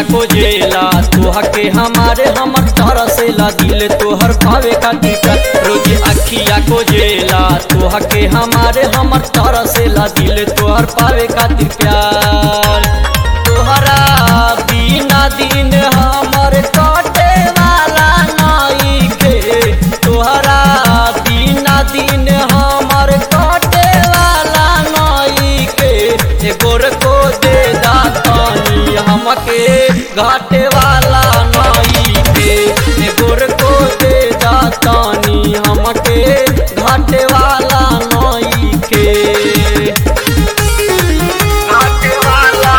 को जेला तोहा के हमारे हमर तरसेला दिल तोहर भावे खातिर प्यार रोज अखिया को जेला तोहा के हमारे हमर तरसेला दिल तोहर पावे खातिर प्यार तोहरा बिना दिन हमर कटे वाला नइखे तोहरा बिना दिन हमर कटे वाला नइखे गोर को दे दातानी हमके घाटे वाला नइखे गोर को दे दातानी हमके घाटे वाला नइखे घाटे वाला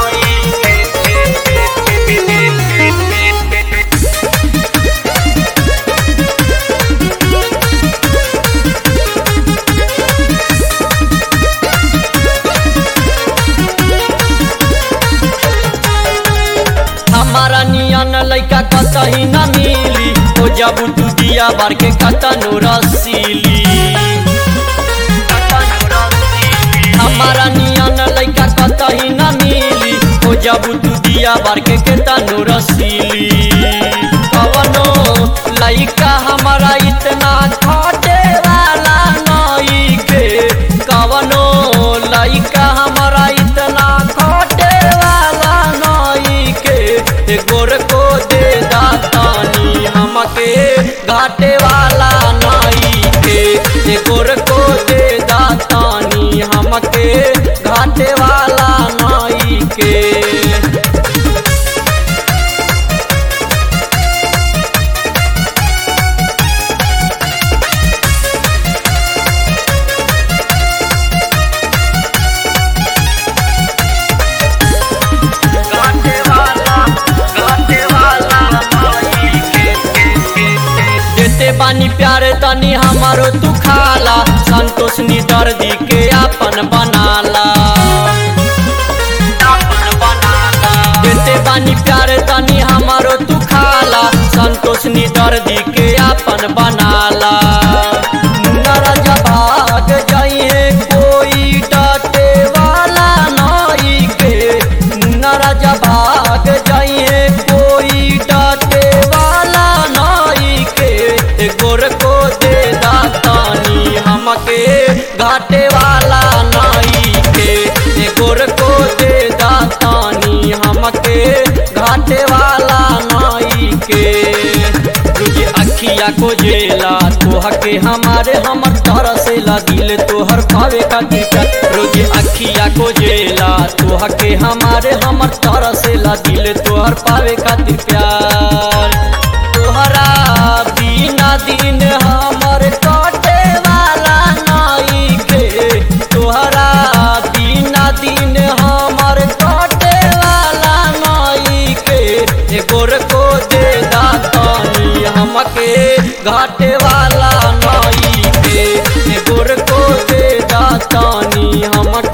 हमारा नियन लइका कतही न मिली हो जब तू दिया बार के कतनो रसीली हमारा नियन लइका कतही न मिली हो जब तू दिया बार के कतनो रसीली कवनो लइका हमारा इतना घाटे वाला नइखे कवनो लइका हमारा इतना घाटे वाला नइखे गोर को दे दातानी हमके घाटे वाला नइखे गोर को दे दातानी हमके घाटे वाला नइखे बानी प्यार तनी हमारो तू खाला संतोष नी दर्दी के अपन बनाला देते बानी प्यार तनी हमारो तू खाला संतोष नी दर्दी के अपन बनाला नरजा भाग जाइए कोई डाटे वाला नइखे नरजा भाग जाइए कोई डाटे वाला नइखे गोर को दे दातानी हमके घाटे वाला नइखे गोर को दे दातानी हमके घाटे वाला नइखे तुझे अखिया को जेला तोहा के हमारे हमर तरसेला दिल तोहर पावे खातिर प्यार रोज अखिया को जेला तोहा के हमारे हमर तरसेला दिल तोहर पावे खातिर प्यार तोहरा बिना दिन हमर कटे वाला नइखे तोहरा बिना दिन हमर कटे वाला नइखे गोर को दे दातानी हमके घाटे वाला नइखे गोर को दे दातानी हमके